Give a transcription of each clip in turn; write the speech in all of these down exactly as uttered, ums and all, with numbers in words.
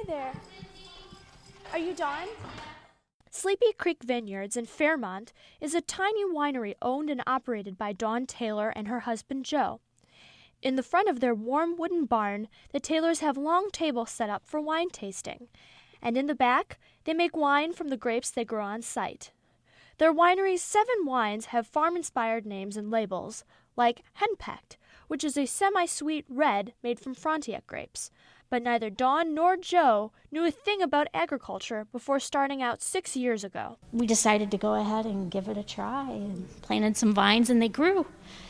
Hi there. Are you Dawn? Sleepy Creek Vineyards in Fairmont is a tiny winery owned and operated by Dawn Taylor and her husband Joe. In the front of their warm wooden barn, the Taylors have long tables set up for wine tasting. And in the back, they make wine from the grapes they grow on site. Their winery's seven wines have farm-inspired names and labels, like Henpecked, which is a semi-sweet red made from Frontenac grapes. But neither Dawn nor Joe knew a thing about agriculture before starting out six years ago. We decided to go ahead and give it a try and planted some vines, and they grew.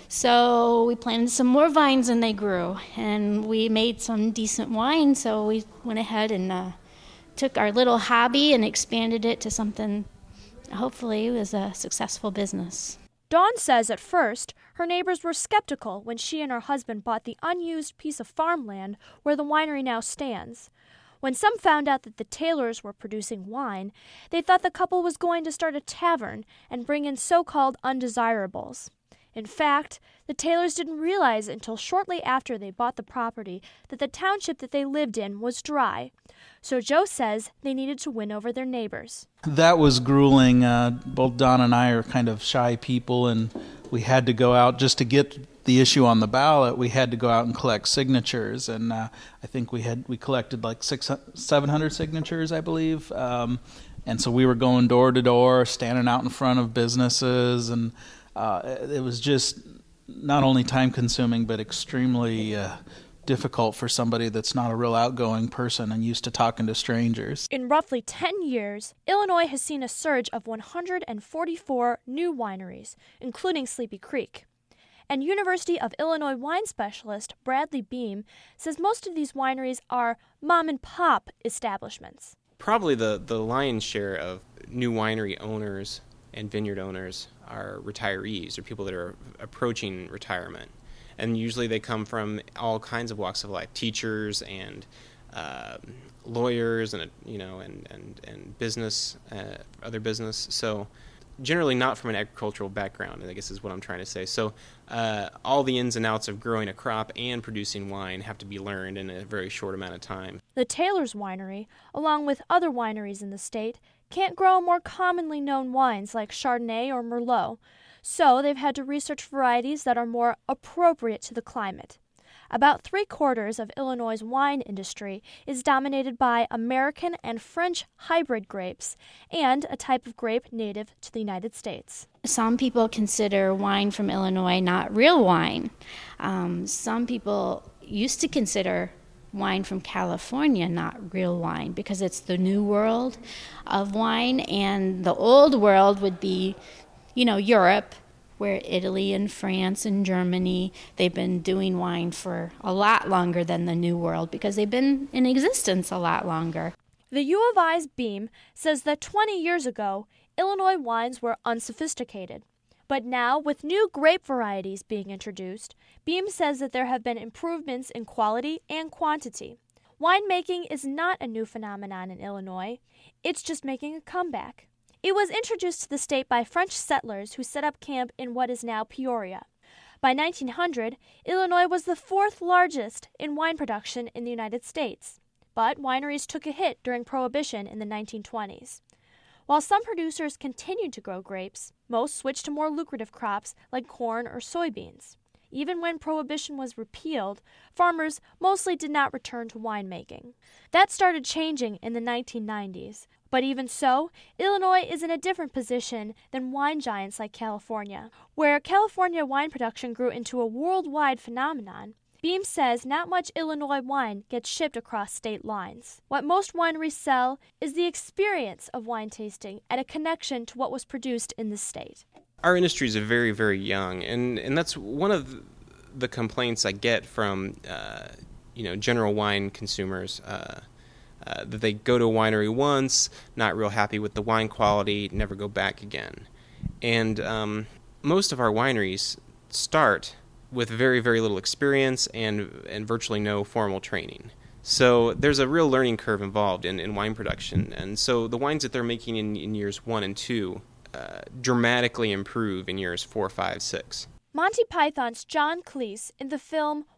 So we planted some more vines, and they grew. And we made some decent wine, so we went ahead and uh, took our little hobby and expanded it to something, hopefully, was a successful business. Dawn says at first, her neighbors were skeptical when she and her husband bought the unused piece of farmland where the winery now stands. When some found out that the Taylors were producing wine, they thought the couple was going to start a tavern and bring in so-called undesirables. In fact, the Taylors didn't realize until shortly after they bought the property that the township that they lived in was dry. So Joe says they needed to win over their neighbors. That was grueling. Uh, both Don and I are kind of shy people, and we had to go out just to get the issue on the ballot. We had to go out and collect signatures, and uh, I think we had we collected like six, seven hundred signatures, I believe. Um, and so we were going door to door, standing out in front of businesses, and uh, it was just not only time-consuming but extremely uh, difficult for somebody that's not a real outgoing person and used to talking to strangers. In roughly ten years, Illinois has seen a surge of one hundred forty-four new wineries, including Sleepy Creek. And University of Illinois wine specialist Bradley Beam says most of these wineries are mom-and-pop establishments. Probably the, the lion's share of new winery owners and vineyard owners are retirees or people that are approaching retirement. And usually they come from all kinds of walks of life, teachers and uh, lawyers and, you know, and, and, and business, uh, other business. So generally not from an agricultural background, I guess is what I'm trying to say. So uh, all the ins and outs of growing a crop and producing wine have to be learned in a very short amount of time. The Taylor's Winery, along with other wineries in the state, can't grow more commonly known wines like Chardonnay or Merlot. So they've had to research varieties that are more appropriate to the climate. About three-quarters of Illinois' wine industry is dominated by American and French hybrid grapes and a type of grape native to the United States. Some people consider wine from Illinois not real wine. Um, some people used to consider wine from California not real wine because it's the new world of wine, and the old world would be, you know, Europe, where Italy and France and Germany, they've been doing wine for a lot longer than the New World because they've been in existence a lot longer. The U of I's Beam says that twenty years ago, Illinois wines were unsophisticated. But now, with new grape varieties being introduced, Beam says that there have been improvements in quality and quantity. Winemaking is not a new phenomenon in Illinois. It's just making a comeback. It was introduced to the state by French settlers who set up camp in what is now Peoria. By nineteen hundred, Illinois was the fourth largest in wine production in the United States. But wineries took a hit during Prohibition in the nineteen twenties. While some producers continued to grow grapes, most switched to more lucrative crops like corn or soybeans. Even when Prohibition was repealed, farmers mostly did not return to winemaking. That started changing in the nineteen nineties. But even so, Illinois is in a different position than wine giants like California. Where California wine production grew into a worldwide phenomenon, Beam says not much Illinois wine gets shipped across state lines. What most wineries sell is the experience of wine tasting and a connection to what was produced in the state. Our industry is very, very young, and, and that's one of the complaints I get from uh, you know general wine consumers. Uh, Uh, that they go to a winery once, not real happy with the wine quality, never go back again. And um, most of our wineries start with very, very little experience and and virtually no formal training. So there's a real learning curve involved in, in wine production. And so the wines that they're making in, in years one and two uh, dramatically improve in years four, five, six. Monty Python's John Cleese in the film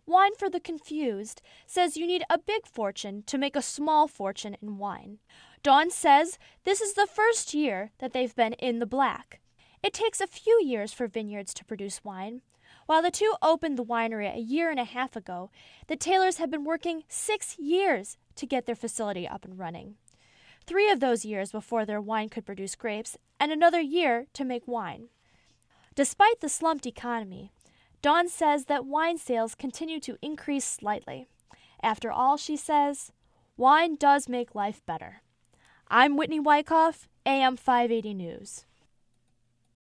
Wine for the Confused says you need a big fortune to make a small fortune in wine. Dawn says this is the first year that they've been in the black. It takes a few years for vineyards to produce wine. While the two opened the winery a year and a half ago, the Taylors have been working six years to get their facility up and running. Three of those years before their wine could produce grapes, and another year to make wine. Despite the slumped economy, Dawn says that wine sales continue to increase slightly. After all, she says, wine does make life better. I'm Whitney Wyckoff, A M five eighty News.